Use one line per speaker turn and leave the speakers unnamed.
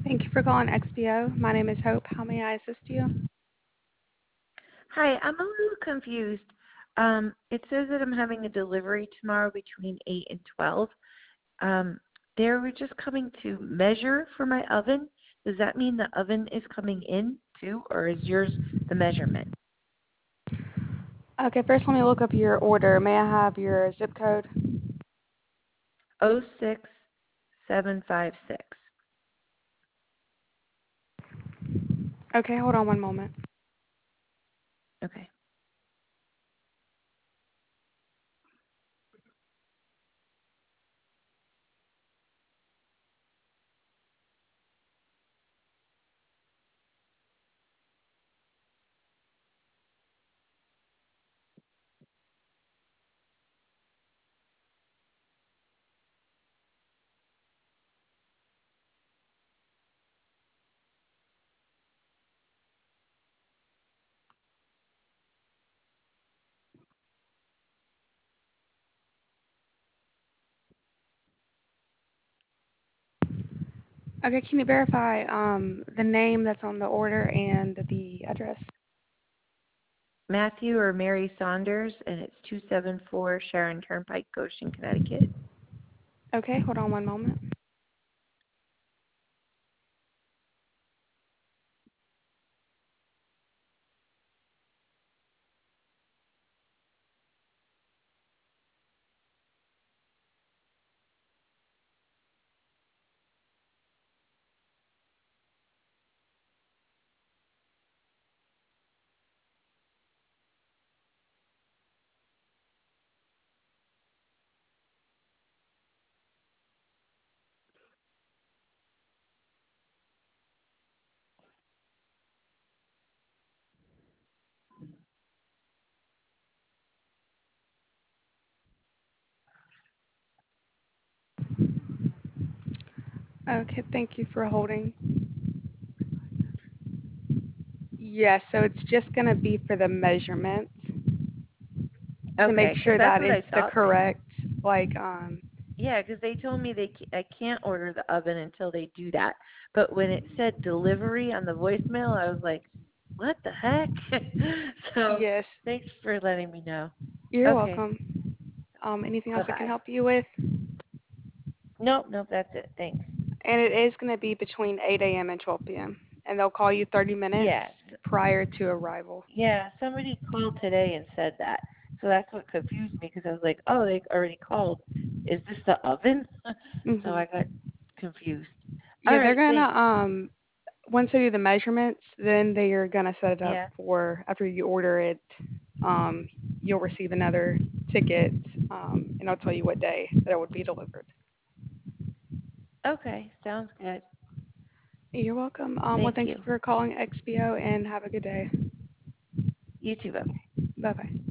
Thank you for calling XPO. My name is Hope. How may I assist you?
Hi, I'm a little confused. It says that I'm having a delivery tomorrow between 8 and 12. Um, they were just coming to measure for my oven. Does that mean the oven is coming in too, or is yours the measurement?
Okay, first let me look up your order. May I have your zip code?
06756.
Okay, hold on one moment.
Okay.
Okay, can you verify the name that's on the order and the address?
Matthew or Mary Saunders, and it's 274 Sharon Turnpike, Goshen, Connecticut.
Okay, hold on one moment. Okay, thank you for holding. Yes, so it's just going to be for the measurements to make
Okay, because
sure
that's
that
what I
it's the
thought. They
correct,
Yeah, because they told me I can't order the oven until they do that. But when it said delivery on the voicemail, I was like, "What the heck?" So
yes,
thanks for letting me know.
you're
Okay,
welcome. Anything
bye
else I can
bye.
help you with?
Nope, nope, that's it. Thanks.
And it is going to be between 8 a.m. and 12 p.m. And they'll call you 30
Yeah,
minutes prior to arrival.
yeah. Somebody called today and said that, so that's what confused me because I was like, "Oh, they already called. Is this the oven?" So
hmm
I got confused. All
Yeah, they're
right,
gonna
thanks.
once they do the measurements, then they are gonna set it up
Yeah.
for after you order it. Um, you'll receive another ticket, and I'll tell you what day that it would be delivered.
Okay, sounds good.
You're welcome. Well,
Thank
thank you
you.
for calling XBO and have a good day.
You too. Bye.
Bye bye.